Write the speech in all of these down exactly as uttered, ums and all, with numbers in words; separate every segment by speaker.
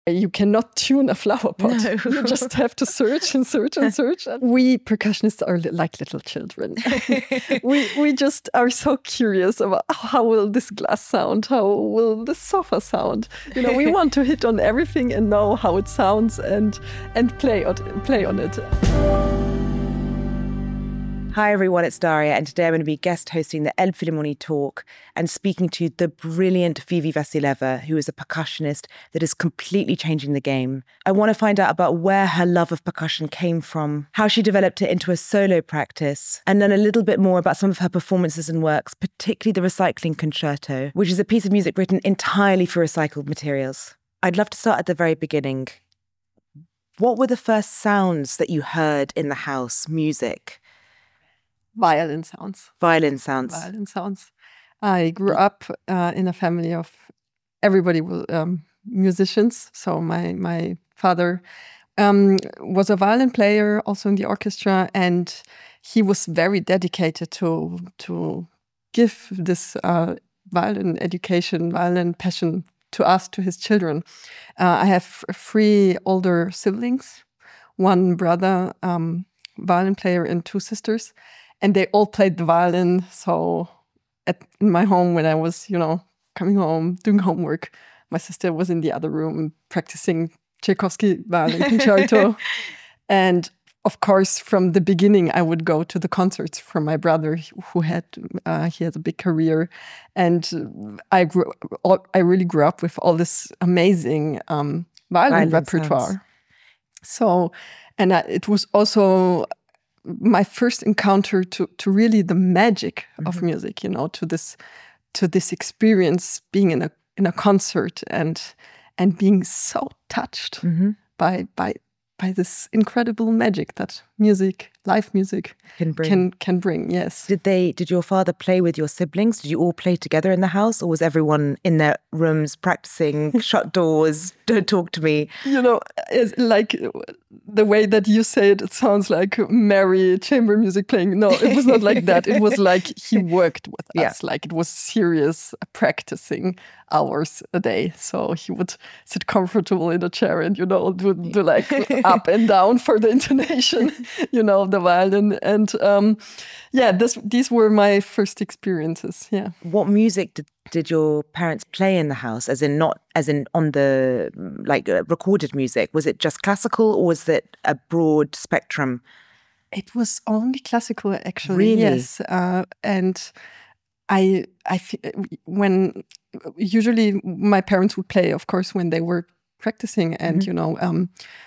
Speaker 1: You cannot tune a flower pot.
Speaker 2: No.
Speaker 1: You just have to search and search and search. We percussionists are like little children. we we just are so curious about how will this glass sound? How will this sofa sound? You know, we want to hit on everything and know how it sounds and and play on, play on it.
Speaker 2: Hi everyone, it's Daria, and today I'm going to be guest hosting the Elbphilharmonie talk and speaking to the brilliant Vivi Vasileva, who is a percussionist that is completely changing the game. I want to find out about where her love of percussion came from, how she developed it into a solo practice, and learn a little bit more about some of her performances and works, particularly the Recycling Concerto, which is a piece of music written entirely for recycled materials. I'd love to start at the very beginning. What were the first sounds that you heard in the house, music?
Speaker 1: Violin sounds.
Speaker 2: Violin sounds.
Speaker 1: Violin sounds. I grew up uh, in a family of everybody was um, musicians. So my my father um, was a violin player, also in the orchestra, and he was very dedicated to to give this uh, violin education, violin passion to us, to his children. Uh, I have three older siblings, one brother, um, violin player, and two sisters. And they all played the violin. So at in my home, when I was, you know, coming home, doing homework, my sister was in the other room practicing Tchaikovsky Violin Concerto. And of course, from the beginning, I would go to the concerts from my brother, who had uh, he has a big career, and I grew, I really grew up with all this amazing um, violin, violin repertoire. Sounds. So, and I, it was also my first encounter to to really the magic mm-hmm. of music, you know, to this to this experience, being in a in a concert and and being so touched mm-hmm. by by by this incredible magic that music, live music
Speaker 2: can bring.
Speaker 1: Can, can bring, yes.
Speaker 2: Did they? Did your father play with your siblings? Did you all play together in the house, or was everyone in their rooms practicing, shut doors, don't talk to me?
Speaker 1: You know, it's like the way that you say it, it sounds like merry chamber music playing. No, it was not like that. It was like he worked with
Speaker 2: yeah.
Speaker 1: us. Like it was serious practicing hours a day. So he would sit comfortable in a chair and, you know, do, do like up and down for the intonation, you know, the violin. And um, yeah, this, these were my first experiences. Yeah.
Speaker 2: What music did, did your parents play in the house? As in not, as in on the, like uh, recorded music? Was it just classical, or was it a broad spectrum?
Speaker 1: It was only classical, actually.
Speaker 2: Really?
Speaker 1: Yes. Uh, and I, I, when usually my parents would play, of course, when they were practicing and, mm-hmm. you know, um,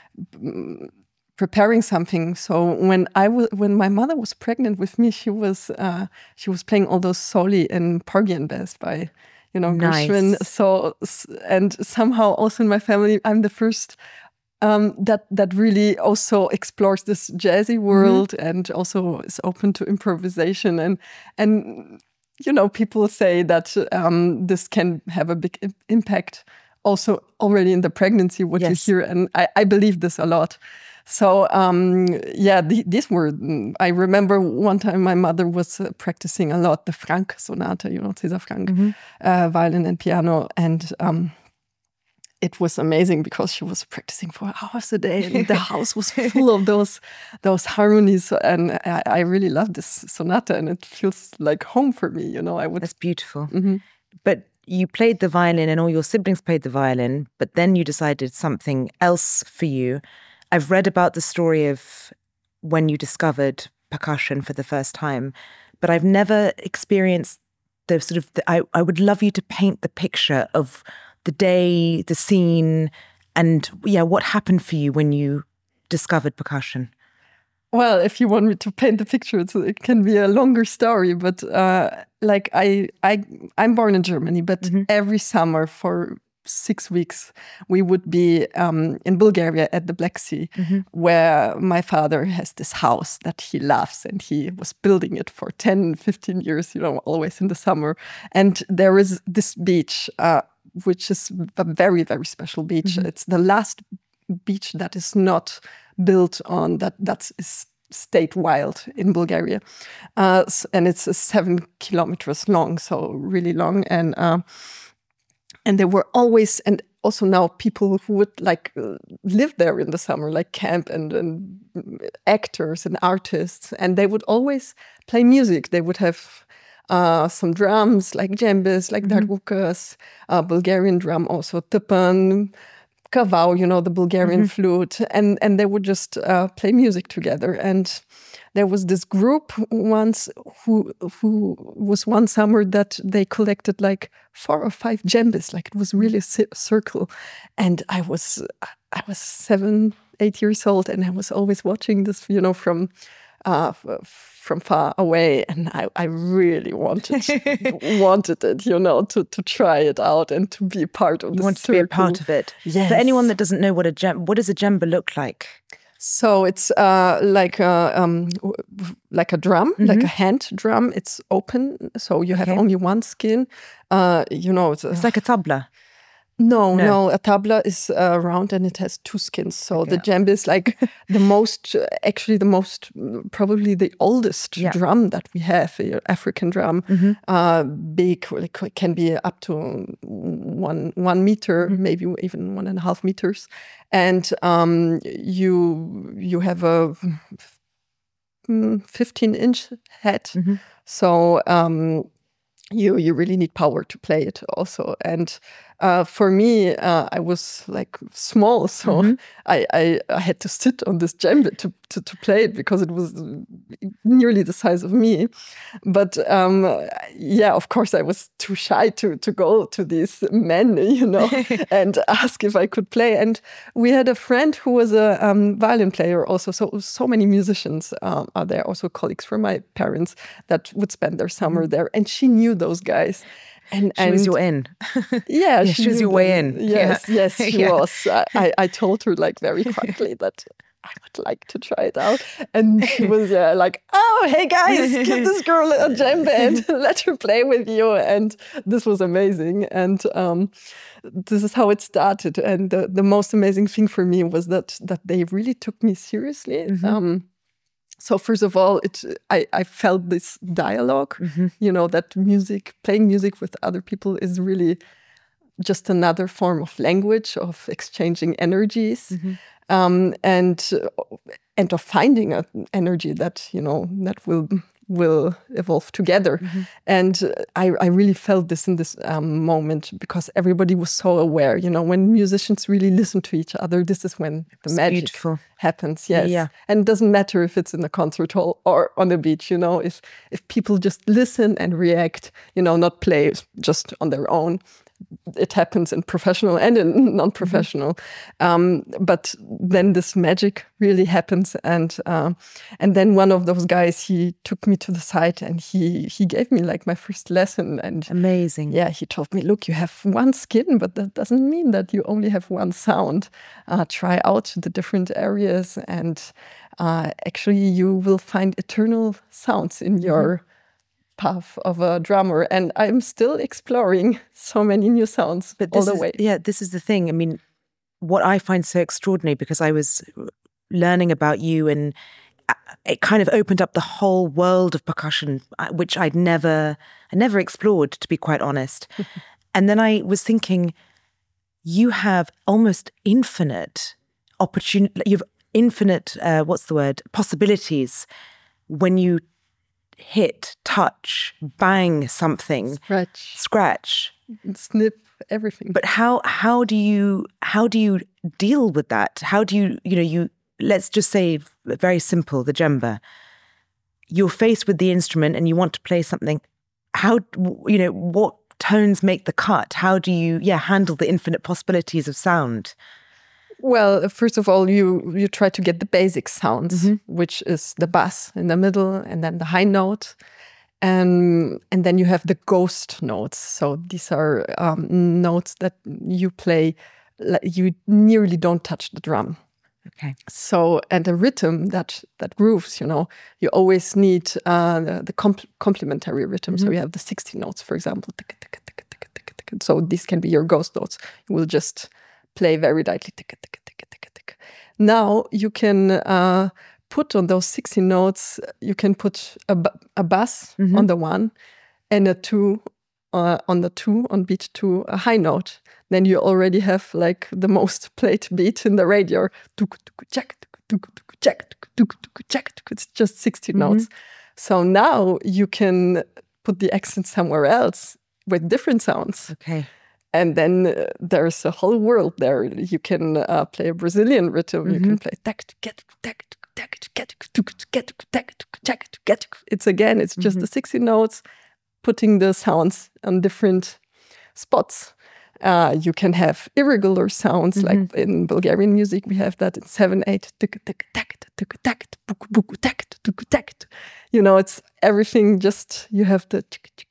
Speaker 1: preparing something. So when I was, when my mother was pregnant with me, she was, uh, she was playing all those Soli and Porgy and Bess by, you know,
Speaker 2: nice.
Speaker 1: Gershwin. So, and somehow also in my family, I'm the first um, that that really also explores this jazzy world mm-hmm. and also is open to improvisation and and. You know, people say that um, this can have a big impact also already in the pregnancy, what yes. you hear. And I, I believe this a lot. So, um, yeah, the, these were, I remember one time my mother was uh, practicing a lot, the Franck Sonata, you know, César Franck, mm-hmm. uh, violin and piano. And um, it was amazing because she was practicing for hours a day and the house was full of those those harmonies. And I, I really love this sonata and it feels like home for me, you know. I would.
Speaker 2: That's beautiful.
Speaker 1: Mm-hmm.
Speaker 2: But you played the violin and all your siblings played the violin, but then you decided something else for you. I've read about the story of when you discovered percussion for the first time, but I've never experienced the sort of, the, I, I would love you to paint the picture of the day, the scene, and yeah, what happened for you when you discovered percussion?
Speaker 1: Well, if you want me to paint the picture, it's, it can be a longer story. But uh, like I, I, I'm born in Germany, but mm-hmm. every summer for six weeks we would be um, in Bulgaria at the Black Sea, mm-hmm. where my father has this house that he loves, and he was building it for ten, fifteen years. You know, always in the summer, and there is this beach. Uh, which is a very, very special beach. Mm-hmm. It's the last beach that is not built on, that that is state wild in Bulgaria. Uh, and it's uh, seven kilometers long, so really long. And uh, and they were always, and also now people who would like uh, live there in the summer, like camp and, and actors and artists, and they would always play music. They would have uh, some drums, like djembes, like mm-hmm. darbukas, uh, Bulgarian drum, also tipan, kavau, you know, the Bulgarian mm-hmm. flute, and and they would just uh, play music together. And there was this group once who who was one summer that they collected like four or five djembes, like it was really a circle. And I was I was seven, eight years old, and I was always watching this, you know, from uh, from far away, and I, I really wanted wanted it, you know, to to try it out and to be part of the
Speaker 2: You want
Speaker 1: circle.
Speaker 2: to be a part of it.
Speaker 1: Yes.
Speaker 2: For anyone that doesn't know what a djem- what does a djembe look like?
Speaker 1: So it's uh, like a um, like a drum, mm-hmm. like a hand drum. It's open, so you have okay. only one skin. Uh, you know, it's,
Speaker 2: it's like a tabla.
Speaker 1: No, no, no, a tabla is uh, round and it has two skins. So okay. the djembe is like the most, uh, actually the most, probably the oldest yeah. drum that we have, uh, African drum. Mm-hmm. Uh, big, like, can be up to one one meter, mm-hmm. maybe even one and a half meters. And um, you you have a fifteen inch head. Mm-hmm. So um, you you really need power to play it also. And uh, for me, uh, I was like small, so mm-hmm. I, I I had to sit on this djembe to, to to play it because it was nearly the size of me. But um, yeah, of course, I was too shy to to go to these men, you know, and ask if I could play. And we had a friend who was a um, violin player also. So so many musicians um, are there, also colleagues from my parents that would spend their summer mm-hmm. there, and she knew those guys. And,
Speaker 2: she
Speaker 1: and
Speaker 2: was your in.
Speaker 1: Yeah,
Speaker 2: yeah, she was your way in.
Speaker 1: Yes,
Speaker 2: yeah.
Speaker 1: yes, she yeah. was. I, I told her like very quietly that I would like to try it out. And she was yeah, like, oh, hey guys, give this girl a djembe and let her play with you. And this was amazing. And um, this is how it started. And the, the most amazing thing for me was that that they really took me seriously. Mm-hmm. Um, So first of all, it I, I felt this dialogue, mm-hmm. you know, that music, playing music with other people is really just another form of language, of exchanging energies, mm-hmm. um, and and of finding an energy that, you know, that will will evolve together. Mm-hmm. And I, I really felt this in this um, moment because everybody was so aware, you know, when musicians really listen to each other, this is when the
Speaker 2: it's
Speaker 1: magic
Speaker 2: beautiful.
Speaker 1: happens. Yes.
Speaker 2: Yeah.
Speaker 1: And it doesn't matter if it's in a concert hall or on the beach, you know, if, if people just listen and react, you know, not play just on their own. It happens in professional and in non-professional, mm-hmm. um, but then this magic really happens, and uh, and then one of those guys, he took me to the side and he he gave me like my first lesson. And
Speaker 2: amazing,
Speaker 1: yeah, he told me, look, you have one skin, but that doesn't mean that you only have one sound. Uh, try out the different areas, and uh, actually you will find eternal sounds in your mm-hmm. path of a drummer. And I'm still exploring so many new sounds
Speaker 2: but
Speaker 1: all the
Speaker 2: is,
Speaker 1: way.
Speaker 2: Yeah, this is the thing. I mean, what I find so extraordinary, because I was learning about you and it kind of opened up the whole world of percussion, which I'd never, I never explored, to be quite honest. And then I was thinking, you have almost infinite opportunity, you've infinite, uh, what's the word, possibilities when you hit, touch, bang something,
Speaker 1: scratch,
Speaker 2: scratch,
Speaker 1: snip, everything.
Speaker 2: But how how do you how do you deal with that? How do you you know you let's just say very simple, the djembe. You're faced with the instrument and you want to play something. How you know what tones make the cut? How do you yeah handle the infinite possibilities of sound?
Speaker 1: Well, first of all, you you try to get the basic sounds, mm-hmm. which is the bass in the middle and then the high note. And, and then you have the ghost notes. So these are um, notes that you play, you nearly don't touch the drum.
Speaker 2: Okay.
Speaker 1: So, and the rhythm that that grooves, you know, you always need uh, the, the comp- complementary rhythm. Mm-hmm. So you have the sixty notes, for example. So these can be your ghost notes. You will just play very lightly. Now you can uh, put on those sixty notes, you can put a, a bass mm-hmm. on the one and a two uh, on the two, on beat two, a high note, then you already have like the most played beat in the radio. It's just sixteen mm-hmm. notes. So now you can put the accent somewhere else with different sounds.
Speaker 2: Okay.
Speaker 1: And then uh, there's a whole world there. You can uh, play a Brazilian rhythm. Mm-hmm. You can play. It's again, it's just mm-hmm. the sixteen notes, putting the sounds on different spots. Uh, you can have irregular sounds, mm-hmm. like in Bulgarian music, we have that in seven eight. You know, it's everything just, you have the,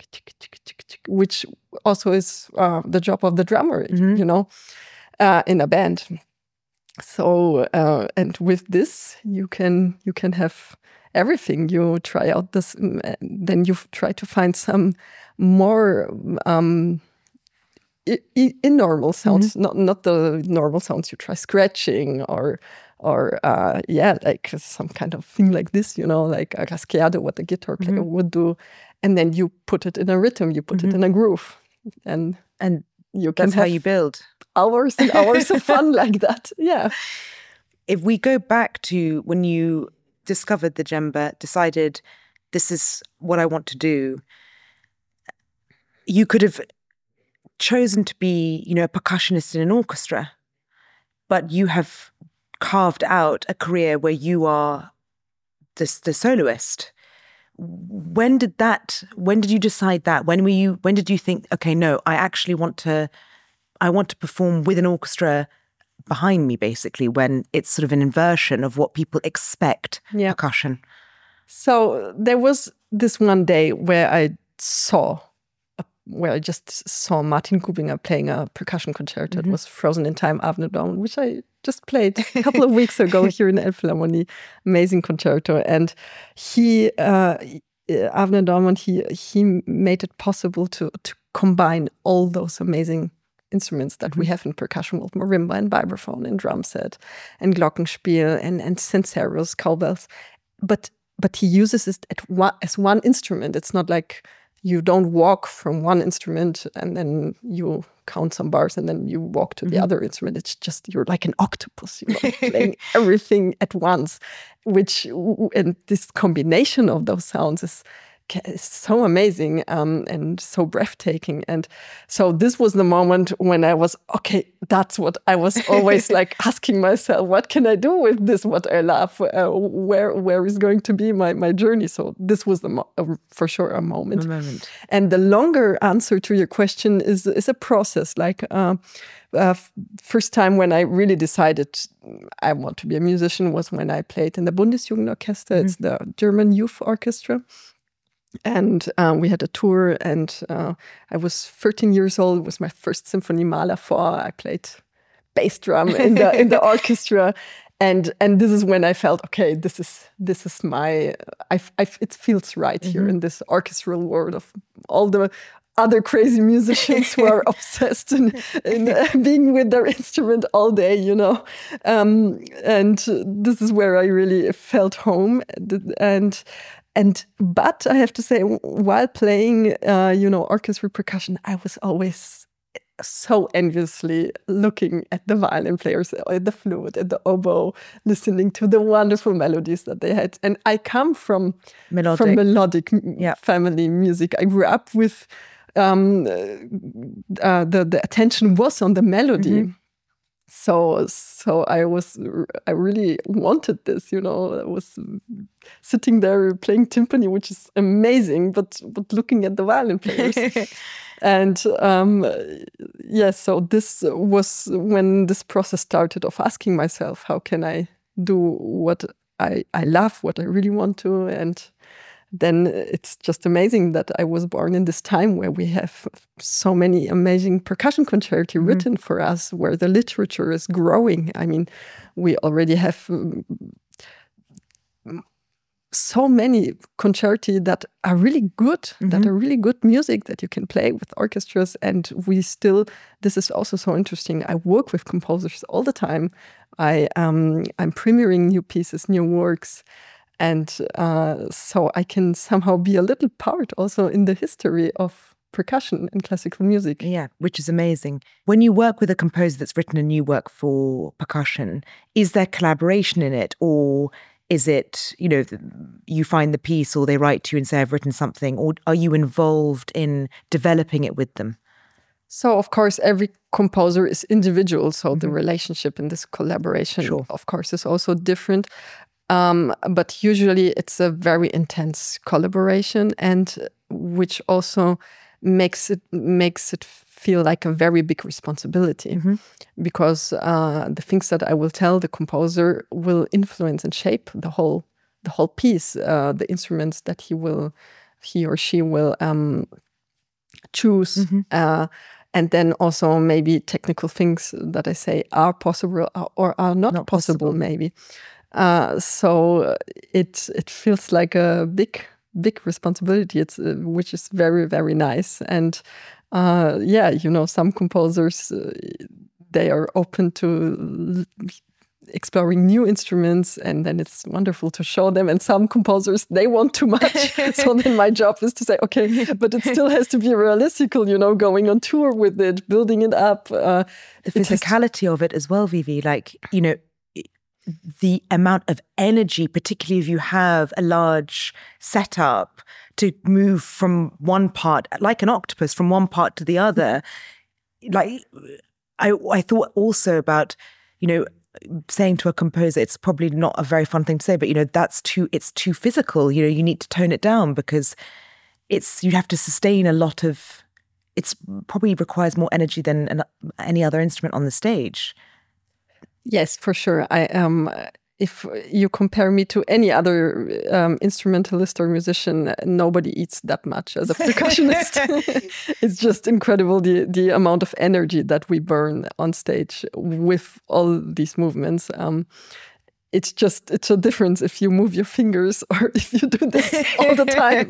Speaker 1: which also is uh, the job of the drummer, mm-hmm. you know, uh, in a band. So, uh, and with this, you can you can have everything. You try out this, then you try to find some more um, I- in normal sounds, mm-hmm. not not the normal sounds. You try scratching or or uh, yeah, like some kind of thing like this, you know, like a raschiado, what the guitar player mm-hmm. would do, and then you put it in a rhythm, you put mm-hmm. it in a groove, and
Speaker 2: and
Speaker 1: you can
Speaker 2: that's
Speaker 1: have
Speaker 2: how you build
Speaker 1: hours and hours of fun like that. Yeah.
Speaker 2: If we go back to when you discovered the djembe, decided this is what I want to do, you could have chosen to be, you know, a percussionist in an orchestra, but you have carved out a career where you are the, the soloist. When did that, when did you decide that? When were you, when did you think, okay, no, I actually want to, I want to perform with an orchestra behind me, basically, when it's sort of an inversion of what people expect yeah. percussion?
Speaker 1: So there was this one day where I saw, a, where I just saw Martin Kubinger playing a percussion concerto. Mm-hmm. It was Frozen in Time, Avner Dawn, which I just played a couple of weeks ago here in Elbphilharmonie. Amazing concerto. And he, uh, Avner Dawn, he, he made it possible to, to combine all those amazing instruments that we have in percussion world, marimba and vibraphone and drum set and glockenspiel and, and cenceros, cowbells. But but he uses it at one, as one instrument. It's not like you don't walk from one instrument and then you count some bars and then you walk to the mm-hmm. other instrument. It's just, you're like an octopus, you know, playing everything at once, which, and this combination of those sounds is It's so amazing um, and so breathtaking. And so this was the moment when I was, okay, that's what I was always like asking myself, what can I do with this, what I love? Uh, where where is going to be my, my journey? So this was the mo- uh, for sure a moment.
Speaker 2: A moment.
Speaker 1: And the longer answer to your question is, is a process. Like uh, uh, first time when I really decided I want to be a musician was when I played in the Bundesjugendorchester. Mm-hmm. It's the German youth orchestra. And um, we had a tour, and uh, I was thirteen years old. It was my first Symphonie Mahler four. I played bass drum in the in the orchestra, and and this is when I felt, okay, this is this is my. I, I it feels right mm-hmm. here in this orchestral world of all the other crazy musicians who are obsessed in, in uh, being with their instrument all day, you know. Um, and this is where I really felt home, and. And but I have to say, while playing, uh, you know, orchestral percussion, I was always so enviously looking at the violin players, at the flute, at the oboe, listening to the wonderful melodies that they had. And I come from
Speaker 2: melodic,
Speaker 1: from melodic
Speaker 2: yeah.
Speaker 1: family music. I grew up with um, uh, the the attention was on the melody. Mm-hmm. So, so I was, I really wanted this, you know. I was sitting there playing timpani, which is amazing, but but looking at the violin players, and um, yes, yeah, so this was when this process started of asking myself, how can I do what I I love, what I really want to, and then it's just amazing that I was born in this time where we have so many amazing percussion concerti mm-hmm. written for us, where the literature is growing. I mean, we already have um, so many concerti that are really good, mm-hmm. that are really good music that you can play with orchestras. And we still, this is also so interesting. I work with composers all the time. I, um, I'm premiering new pieces, new works. And uh, so I can somehow be a little part also in the history of percussion in classical music.
Speaker 2: Yeah, which is amazing. When you work with a composer that's written a new work for percussion, is there collaboration in it, or is it, you know, you find the piece or they write to you and say, I've written something, or are you involved in developing it with them?
Speaker 1: So, of course, every composer is individual. So mm-hmm. the relationship in this collaboration, sure. of course, is also different. Um, but usually it's a very intense collaboration, and which also makes it makes it feel like a very big responsibility, mm-hmm. because uh, the things that I will tell the composer will influence and shape the whole the whole piece. Uh, the instruments that he will he or she will um, choose. Mm-hmm. Uh, And then also maybe technical things that I say are possible or are not, not possible, possible, maybe. Uh, so it it feels like a big big responsibility. It's uh, which is very very nice. And uh, yeah, you know, some composers uh, they are open to l- exploring new instruments, and then it's wonderful to show them. And some composers, they want too much. So then my job is to say, okay, but it still has to be realistical, you know, going on tour with it, building it up. Uh,
Speaker 2: the physicality of it as well, Vivi, like, you know, the amount of energy, particularly if you have a large setup to move from one part, like an octopus, from one part to the other. Like, I, I thought also about, you know, saying to a composer, it's probably not a very fun thing to say, but, you know, that's too, it's too physical. You know, you need to tone it down because it's, you have to sustain a lot of, it's probably requires more energy than an, any other instrument on the stage.
Speaker 1: Yes, for sure. I um, if you compare me to any other um, instrumentalist or musician, nobody eats that much as a percussionist. It's just incredible the the amount of energy that we burn on stage with all these movements. Um, it's just, it's a difference if you move your fingers or if you do this all the time.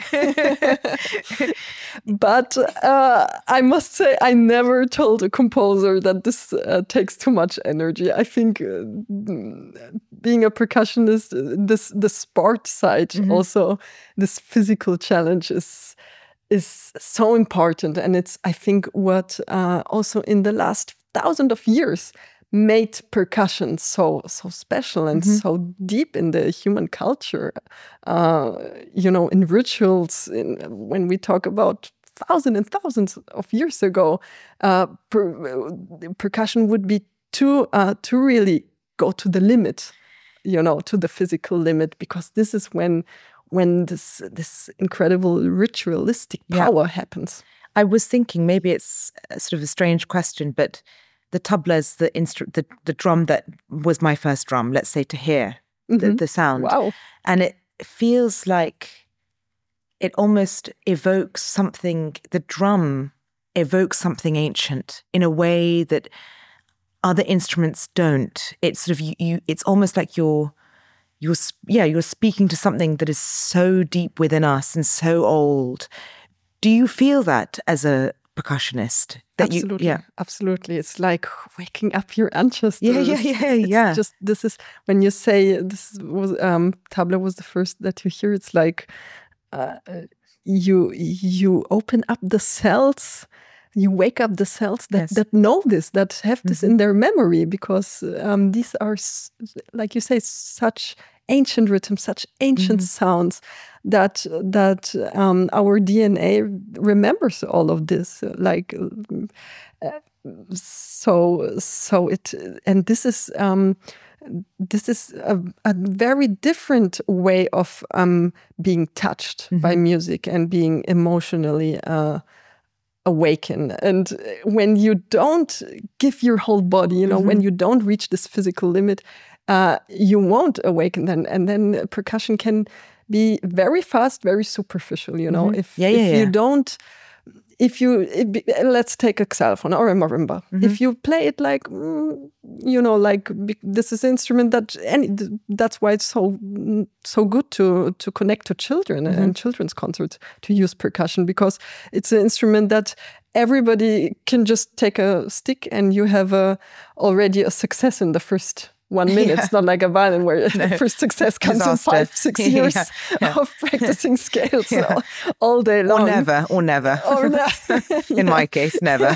Speaker 1: But uh, I must say, I never told a composer that this uh, takes too much energy. I think uh, being a percussionist, this the sport side mm-hmm. also, this physical challenge is is so important. And it's, I think, what uh, also in the last thousand of years made percussion so so special and mm-hmm. so deep in the human culture. Uh, you know, in rituals, in, when we talk about thousands and thousands of years ago, uh, per, percussion would be to uh, to really go to the limit, you know, to the physical limit, because this is when when this this incredible ritualistic power yeah. happens.
Speaker 2: I was thinking maybe it's sort of a strange question, but the tabla is the, instru- the the drum that was my first drum, let's say, to hear mm-hmm. the, the sound.
Speaker 1: Wow.
Speaker 2: And it feels like it almost evokes something, the drum evokes something ancient in a way that other instruments don't. It's sort of, you, you it's almost like you're, you're, yeah, you're speaking to something that is so deep within us and so old. Do you feel that as a percussionist? That
Speaker 1: absolutely,
Speaker 2: you, yeah,
Speaker 1: absolutely. It's like waking up your ancestors.
Speaker 2: Yeah, yeah, yeah,
Speaker 1: it's
Speaker 2: yeah.
Speaker 1: Just this is when you say this was um, tabla was the first that you hear. It's like uh, you you open up the cells. You wake up the cells that, yes. that know this, that have this mm-hmm. in their memory, because um, these are, like you say, such ancient rhythms, such ancient mm-hmm. sounds that that um, our D N A remembers all of this. Like uh, so, so it, and this is um, this is a, a very different way of um, being touched mm-hmm. by music and being emotionally Uh, awaken. And when you don't give your whole body, you know, mm-hmm. when you don't reach this physical limit, uh, you won't awaken then. And then percussion can be very fast, very superficial, you know,
Speaker 2: mm-hmm.
Speaker 1: if,
Speaker 2: yeah, yeah,
Speaker 1: if
Speaker 2: yeah.
Speaker 1: you don't, if you, if, let's take a xylophone or a marimba. Mm-hmm. If you play it like, mm, you know, like this is an instrument that, any, that's why it's so so good to to connect to children mm-hmm. and children's concerts, to use percussion, because it's an instrument that everybody can just take a stick and you have a, already a success in the first one minute.
Speaker 2: Yeah.
Speaker 1: It's not like a violin where no. the first success comes
Speaker 2: Disaster.
Speaker 1: in five, six years
Speaker 2: yeah. Yeah.
Speaker 1: of practicing scales
Speaker 2: yeah.
Speaker 1: all, all day long.
Speaker 2: Or never, or never.
Speaker 1: Or ne-
Speaker 2: in my case, never.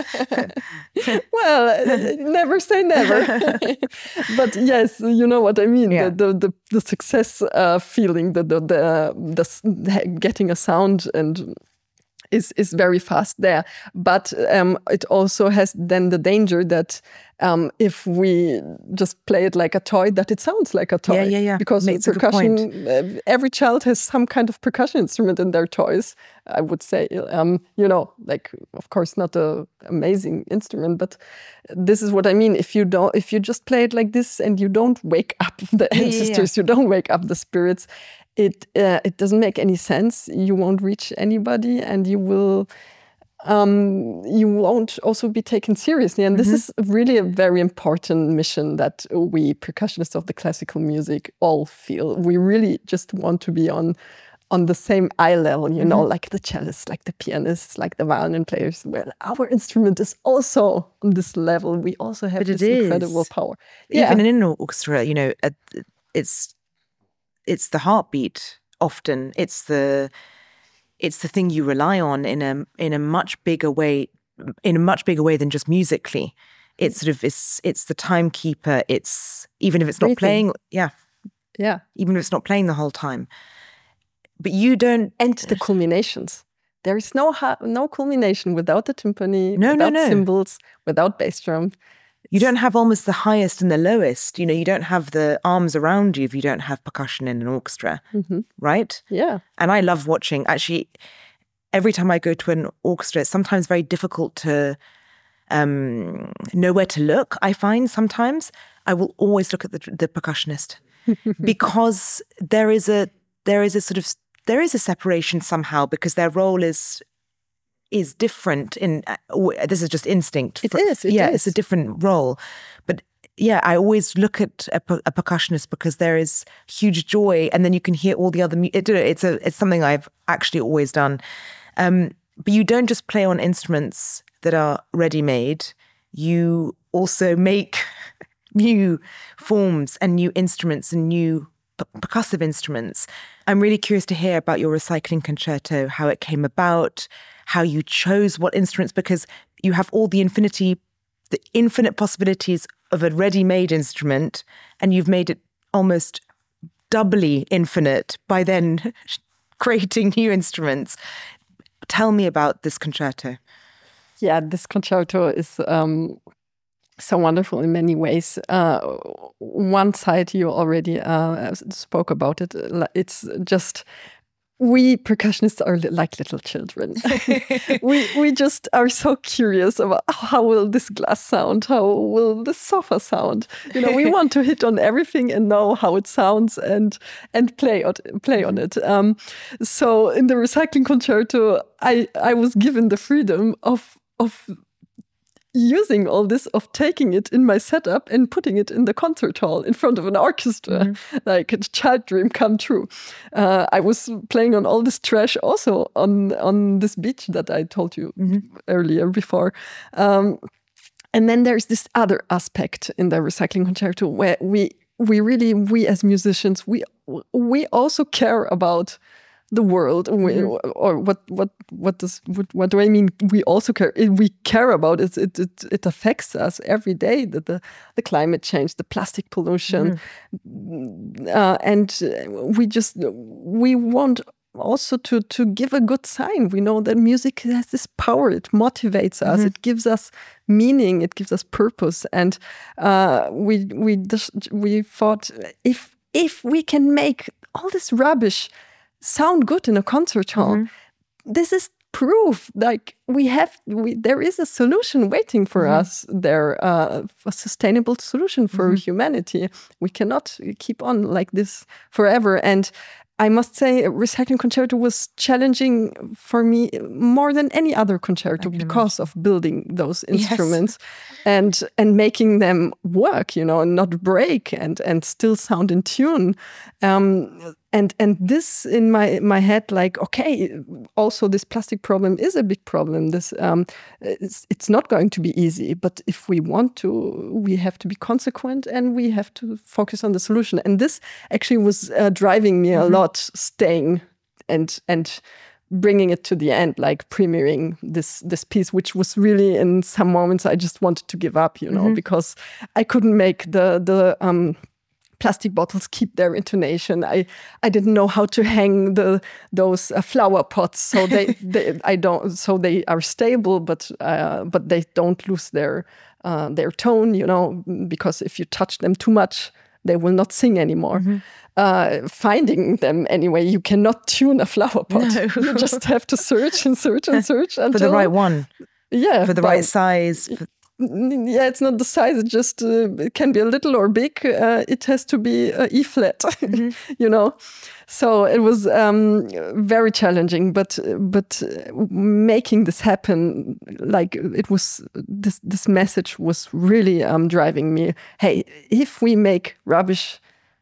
Speaker 1: Well, never say never. But yes, you know what I mean.
Speaker 2: Yeah.
Speaker 1: The, the the the success uh, feeling, the the the, the getting a sound and. Is, is very fast there. But um, it also has then the danger that um, if we just play it like a toy, that it sounds like a toy.
Speaker 2: Yeah, yeah, yeah.
Speaker 1: Because
Speaker 2: Makes
Speaker 1: percussion, uh, every child has some kind of percussion instrument in their toys, I would say. Um, you know, like, of course, not an amazing instrument, but this is what I mean. If you don't, if you just play it like this and you don't wake up the
Speaker 2: yeah,
Speaker 1: ancestors,
Speaker 2: yeah, yeah.
Speaker 1: you don't wake up the spirits, It uh, it doesn't make any sense. You won't reach anybody, and you will um, you won't also be taken seriously. And mm-hmm. this is really a very important mission that we percussionists of the classical music all feel. We really just want to be on on the same eye level, you mm-hmm. know, like the cellists, like the pianists, like the violin players. Well, our instrument is also on this level. We also have
Speaker 2: but
Speaker 1: this
Speaker 2: it
Speaker 1: incredible
Speaker 2: is.
Speaker 1: power.
Speaker 2: Even
Speaker 1: yeah.
Speaker 2: in an orchestra, you know, it's. It's the heartbeat often. It's the it's the thing you rely on in a in a much bigger way in a much bigger way than just musically. It's sort of it's it's the timekeeper. It's even if it's not
Speaker 1: Breathing.
Speaker 2: playing, yeah,
Speaker 1: yeah.
Speaker 2: Even if it's not playing the whole time. But you don't.
Speaker 1: And the culminations. There is no ha- no culmination without the timpani,
Speaker 2: no,
Speaker 1: without
Speaker 2: no, no.
Speaker 1: cymbals, without bass drum.
Speaker 2: You don't have almost the highest and the lowest. You know, you don't have the arms around you if you don't have percussion in an orchestra,
Speaker 1: mm-hmm.
Speaker 2: right?
Speaker 1: Yeah.
Speaker 2: And I love watching. Actually, every time I go to an orchestra, it's sometimes very difficult to um, know where to look. I find sometimes I will always look at the, the percussionist because there is a there is a sort of there is a separation somehow because their role is. is different in, uh, this is just instinct.
Speaker 1: It
Speaker 2: for,
Speaker 1: is, it
Speaker 2: yeah,
Speaker 1: is.
Speaker 2: It's a different role. But yeah, I always look at a, a percussionist because there is huge joy and then you can hear all the other, mu- it, it's a it's something I've actually always done. Um, but you don't just play on instruments that are ready-made. You also make new forms and new instruments and new percussive instruments. I'm really curious to hear about your recycling concerto, how it came about, how you chose what instruments, because you have all the infinity, the infinite possibilities of a ready-made instrument, and you've made it almost doubly infinite by then creating new instruments. Tell me about this concerto.
Speaker 1: Yeah, this concerto is um, so wonderful in many ways. Uh, one side you already uh, spoke about it. It's just we percussionists are li- like little children. we we just are so curious about how will this glass sound, how will this sofa sound. You know, we want to hit on everything and know how it sounds and and play on play on it. Um, so in the recycling concerto, I I was given the freedom of of. using all this, of taking it in my setup and putting it in the concert hall in front of an orchestra, mm-hmm. like a child dream come true. Uh, I was playing on all this trash also on, on this beach that I told you mm-hmm. earlier before. Um, and then there's this other aspect in the recycling concerto where we we really, we as musicians, we we also care about the world, mm-hmm. or what? What? What does? What, what do I mean? We also care. We care about it. It it, it affects us every day. The, the the climate change, the plastic pollution, mm-hmm. uh, and we just we want also to to give a good sign. We know that music has this power. It motivates us. Mm-hmm. It gives us meaning. It gives us purpose. And uh, we we just, we thought if if we can make all this rubbish sound good in a concert hall, mm-hmm. this is proof like we have we there is a solution waiting for mm-hmm. us there, uh, a sustainable solution for mm-hmm. humanity. We cannot keep on like this forever. And I must say, Recycling Concerto was challenging for me more than any other concerto because imagine. of building those instruments yes. and and making them work, you know, and not break and and still sound in tune. Um, and and this in my my head, like, okay, also this plastic problem is a big problem. This um, it's, it's not going to be easy, but if we want to, we have to be consequent and we have to focus on the solution. And this actually was uh, driving me mm-hmm. a lot, staying and and bringing it to the end, like premiering this this piece, which was really in some moments I just wanted to give up, you know, mm-hmm. because I couldn't make the the um, plastic bottles keep their intonation. I I didn't know how to hang the those uh, flower pots so they, they I don't so they are stable, but uh, but they don't lose their uh, their tone, you know, because if you touch them too much, they will not sing anymore. Mm-hmm. Uh, finding them anyway, you cannot tune a flower pot. No. You just have to search and search and search until,
Speaker 2: for the right one.
Speaker 1: Yeah,
Speaker 2: for the right size.
Speaker 1: Yeah, it's not the size. It just uh, it can be a little or big. Uh, it has to be uh, E flat, mm-hmm. you know. So it was um, very challenging, but but making this happen, like it was this this message was really um, driving me. Hey, if we make rubbish,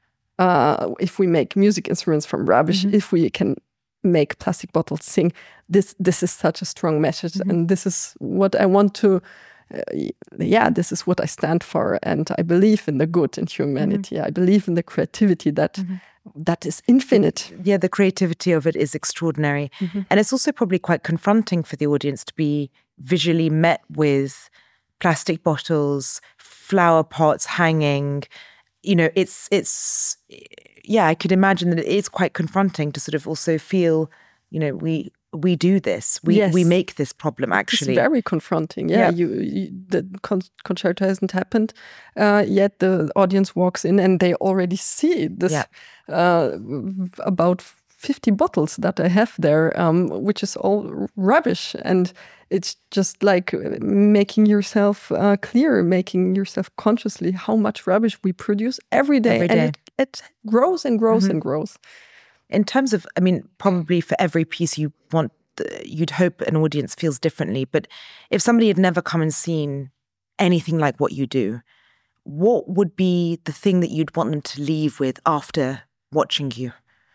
Speaker 1: uh, if we make music instruments from rubbish, mm-hmm. if we can make plastic bottles sing, this this is such a strong message, mm-hmm. and this is what I want to. Uh, yeah, this is what I stand for, and I believe in the good in humanity. Mm-hmm. I believe in the creativity that mm-hmm. that is infinite.
Speaker 2: Yeah, the creativity of it is extraordinary, mm-hmm. and it's also probably quite confronting for the audience to be visually met with plastic bottles, flower pots hanging. You know, it's it's yeah. I could imagine that it is quite confronting to sort of also feel, you know, we. We do this. We yes. we make this problem actually.
Speaker 1: It's very confronting. Yeah, yeah. You, you the con- concerto hasn't happened uh, yet. The audience walks in and they already see this yeah. uh, about fifty bottles that I have there, um, which is all rubbish. And it's just like making yourself uh, clear, making yourself consciously how much rubbish we produce every day,
Speaker 2: every day.
Speaker 1: and it, it grows and grows mm-hmm. and grows.
Speaker 2: In terms of, I mean, probably for every piece you want, you'd hope an audience feels differently. But if somebody had never come and seen anything like what you do, what would be the thing that you'd want them to leave with after watching you?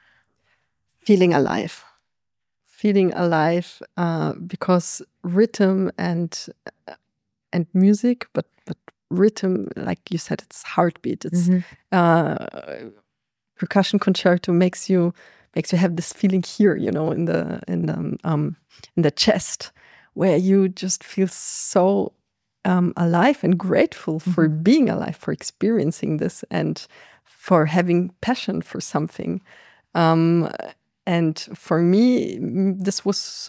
Speaker 1: Feeling alive. Feeling alive uh, because rhythm and and music, but but rhythm, like you said, it's heartbeat. It's mm-hmm. uh, percussion concerto makes you makes you have this feeling here, you know, in the in the um in the chest, where you just feel so um, alive and grateful mm-hmm. for being alive, for experiencing this, and for having passion for something. Um, and for me, this was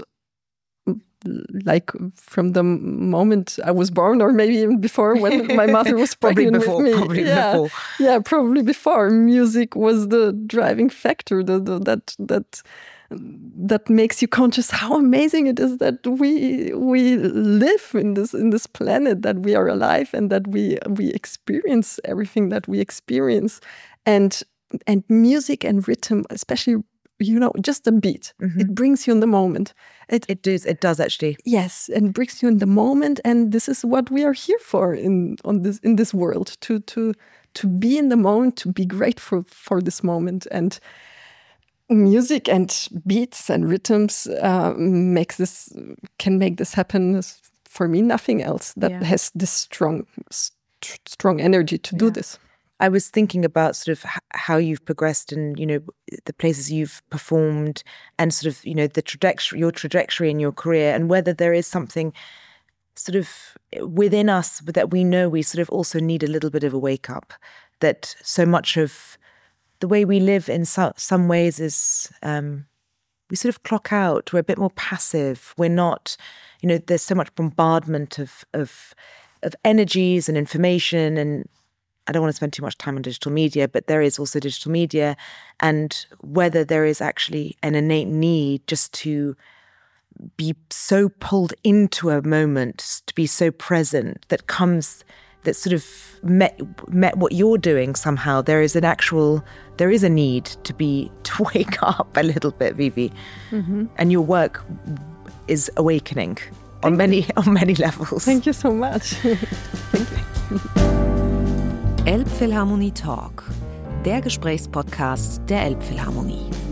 Speaker 1: like from the moment I was born, or maybe even before, when my mother was pregnant
Speaker 2: before,
Speaker 1: with me.
Speaker 2: Probably
Speaker 1: yeah,
Speaker 2: before.
Speaker 1: Yeah, probably before. Music was the driving factor, the, the, that that that makes you conscious how amazing it is that we we live in this in this planet, that we are alive, and that we we experience everything that we experience, and and music and rhythm, especially. You know, just a beat. Mm-hmm. It brings you in the moment.
Speaker 2: It it does. It does actually.
Speaker 1: Yes, and brings you in the moment. And this is what we are here for in on this in this world, to to to be in the moment, to be grateful for this moment. And music and beats and rhythms uh, makes this can make this happen. For me, nothing else that yeah. has this strong st- strong energy to yeah. do this.
Speaker 2: I was thinking about sort of how you've progressed and, you know, the places you've performed and sort of, you know, the trajectory, your trajectory in your career, and whether there is something sort of within us that we know we sort of also need a little bit of a wake up, that so much of the way we live in so, some ways is um, we sort of clock out. We're a bit more passive. We're not, you know, there's so much bombardment of of of energies and information, and I don't want to spend too much time on digital media, but there is also digital media, and whether there is actually an innate need just to be so pulled into a moment, to be so present, that comes that sort of met met what you're doing somehow. There is an actual, there is a need to be, to wake up a little bit, Vivi. Mm-hmm. And your work is awakening on Thank many, on many levels.
Speaker 1: Thank you so much. Thank you.
Speaker 3: Elbphilharmonie Talk, der Gesprächspodcast der Elbphilharmonie.